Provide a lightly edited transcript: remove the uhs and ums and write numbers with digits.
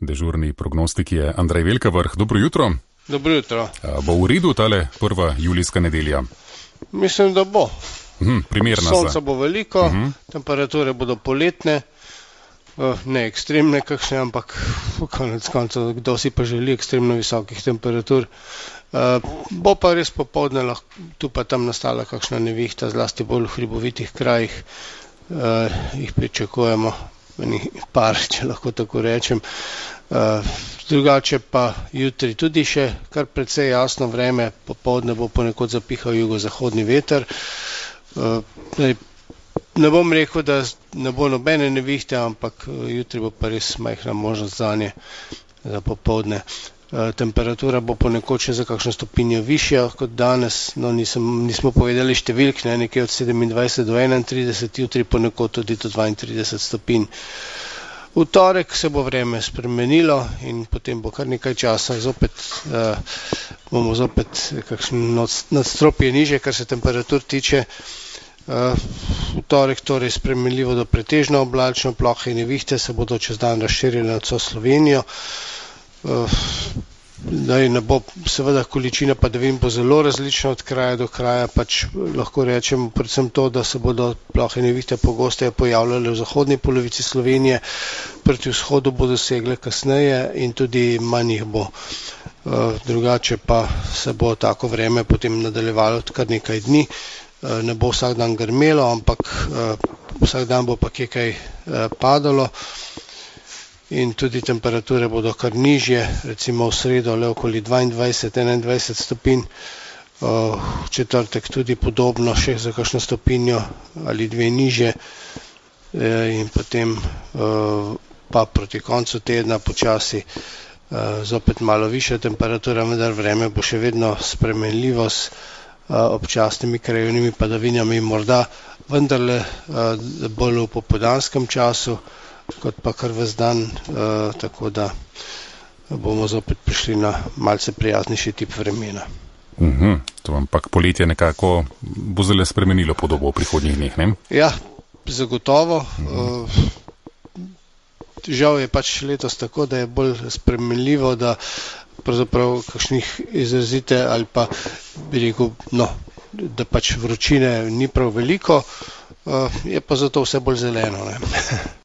Dežurni prognostik je Andrej Velkavrh. Dobro jutro. Dobro jutro. Bo v redu tale prva julijska nedelja? Mislim, da bo. Primerna Sonca bo veliko, temperature bodo poletne, ne ekstremne kakšne, ampak konec koncev, kdo si pa želi ekstremno visokih temperatur. Bo pa res popoldne tu pa tam nastala kakšna nevihta, zlasti bolj v hribovitih krajih, jih pričakujemo, par, če lahko tako rečem. Drugače pa jutri tudi še kar precej jasno vreme, popoldne bo ponekod zapihal jugozahodni veter. Ne bom rekel, da ne bo nobene nevihte, ampak jutri bo pa res majhna možnost zanje za popoldne. Temperatura bo ponekod še za kakšno stopinjo višja kot danes, no nismo povedali številk, nekje od 27 do 31, jutri ponekod tudi do 32 stopinj. V torek se bo vreme spremenilo in potem bo kar nekaj časa, bomo zopet kakšno nadstropje niže, kar se temperatur tiče. V torek torej spremenljivo do pretežno oblačno, plohe in nevihte se bodo čez dan razširile nad vso Slovenijo. Seveda količina padavin bo zelo različna od kraja do kraja, pač lahko rečem predvsem to, da se bodo plohe in nevihte pogosteje pojavljale v zahodni polovici Slovenije, proti vzhodu bodo segle kasneje in tudi manj jih bo. Drugače pa se bo tako vreme potem nadaljevalo kar nekaj dni. Ne bo vsak dan grmelo, ampak vsak dan bo pa kje kaj padalo. In tudi temperature bodo kar nižje, recimo v sredo le okoli 22-21 stopinj, v četrtek tudi podobno, še za kakšno stopinjo ali dve nižje in potem pa proti koncu tedna počasi zopet malo višja temperatura, vendar vreme bo še vedno spremenljivo s občasnimi krajevnimi padavinami, morda vendarle bolj v popoldanskem času, kot pa kar ves dan, tako da bomo zopet prišli na malce prijaznejši tip vremena. To ampak poletje nekako bo zelo spremenilo podobo v prihodnjih dneh, ne? Ja, zagotovo. Žal je pač letos tako, da je bolj spremenljivo, da pravzaprav kakšnih izrazite ali pa bi rekel, da pač vročine ni prav veliko, je pa zato vse bolj zeleno, ne?